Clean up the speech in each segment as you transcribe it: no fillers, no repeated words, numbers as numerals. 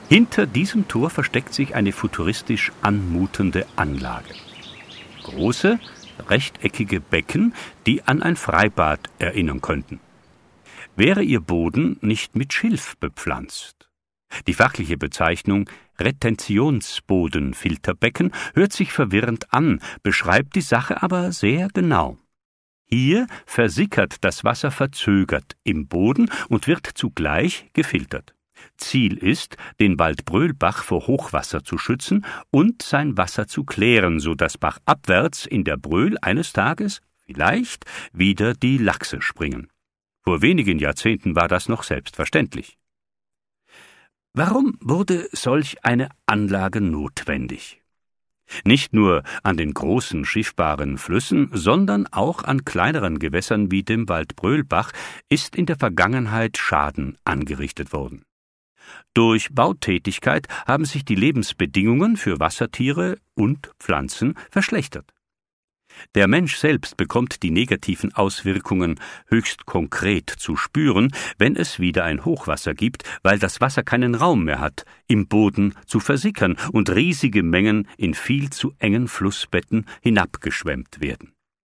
Hinter diesem Tor versteckt sich eine futuristisch anmutende Anlage. Große, rechteckige Becken, die an ein Freibad erinnern könnten. Wäre ihr Boden nicht mit Schilf bepflanzt. Die fachliche Bezeichnung Retentionsbodenfilterbecken hört sich verwirrend an, beschreibt die Sache aber sehr genau. Hier versickert das Wasser verzögert im Boden und wird zugleich gefiltert. Ziel ist, den Waldbrölbach vor Hochwasser zu schützen und sein Wasser zu klären, so dass bachabwärts in der Bröl eines Tages vielleicht wieder die Lachse springen. Vor wenigen Jahrzehnten war das noch selbstverständlich. Warum wurde solch eine Anlage notwendig? Nicht nur an den großen schiffbaren Flüssen, sondern auch an kleineren Gewässern wie dem Waldbrölbach ist in der Vergangenheit Schaden angerichtet worden. Durch Bautätigkeit haben sich die Lebensbedingungen für Wassertiere und Pflanzen verschlechtert. Der Mensch selbst bekommt die negativen Auswirkungen höchst konkret zu spüren, wenn es wieder ein Hochwasser gibt, weil das Wasser keinen Raum mehr hat, im Boden zu versickern und riesige Mengen in viel zu engen Flussbetten hinabgeschwemmt werden.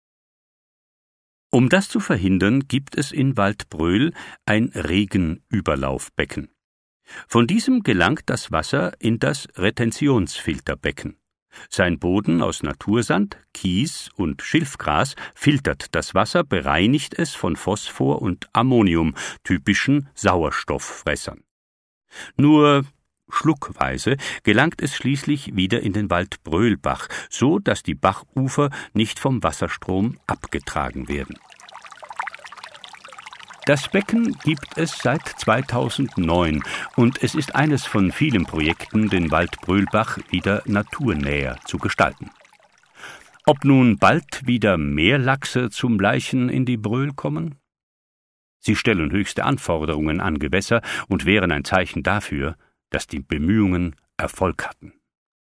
Um das zu verhindern, gibt es in Waldbröl ein Regenüberlaufbecken. Von diesem gelangt das Wasser in das Retentionsfilterbecken. Sein Boden aus Natursand, Kies und Schilfgras filtert das Wasser, bereinigt es von Phosphor und Ammonium, typischen Sauerstofffressern. Nur schluckweise gelangt es schließlich wieder in den Waldbrölbach, so dass die Bachufer nicht vom Wasserstrom abgetragen werden. Das Becken gibt es seit 2009 und es ist eines von vielen Projekten, den Waldbrölbach wieder naturnäher zu gestalten. Ob nun bald wieder mehr Lachse zum Laichen in die Bröl kommen? Sie stellen höchste Anforderungen an Gewässer und wären ein Zeichen dafür, dass die Bemühungen Erfolg hatten.